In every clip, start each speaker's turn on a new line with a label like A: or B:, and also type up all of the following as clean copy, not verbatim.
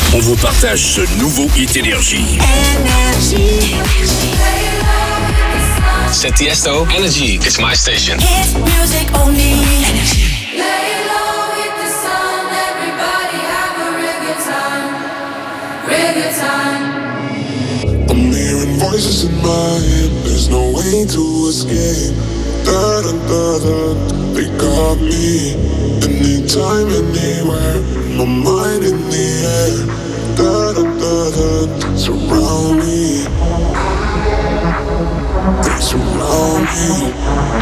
A: On vous partage ce nouveau hit Énergie.
B: C'est Tiesto. Energy. It's my station.
C: Hit music only.
D: Lay low with the sun, everybody have a real good time, real good time.
E: I'm hearing voices in my head, there's no way to escape. Da da da da, they got me. Anytime, anywhere, my mind in the air. Da da da da, surround me. They surround me.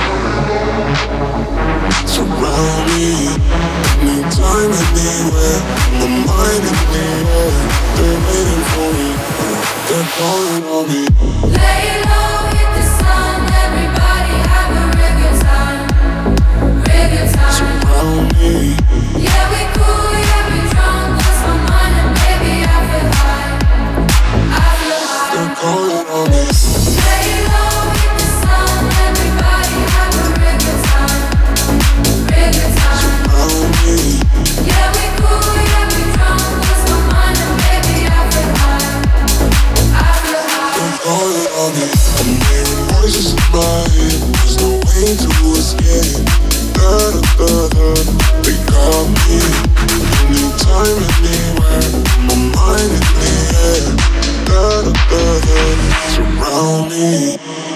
E: Surround me. Anytime, anywhere, my mind in the air. They're waiting for me, they're calling on me.
D: Lay low with the sun, everybody have a real good time, real good time.
E: Surround me.
D: Yeah, we cool, yeah, we drunk, lost my mind and baby I feel high, I feel high.
E: They're calling on me.
D: Lay low with the sun, everybody have a real good time, real good time.
E: Surround me.
D: Yeah, we cool, yeah, we drunk, lost my mind and baby I feel high, I feel high.
E: They're calling on me. I'm hearing voices in my head, there's no way to escape. Da da da da, they got me. Anytime, anywhere, my mind in the air. Da da da da, surround me.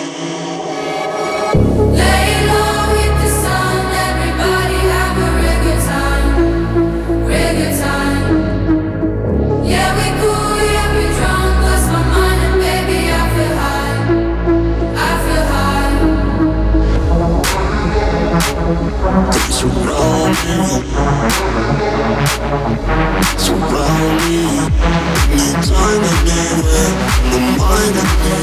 D: Lay low with the sun, everybody have a real good time, real good time. Yeah, we cool, yeah, we drunk, lost my mind and baby I feel high, I feel high.
E: They surround me. Surround me. Anytime, anywhere, my mind in the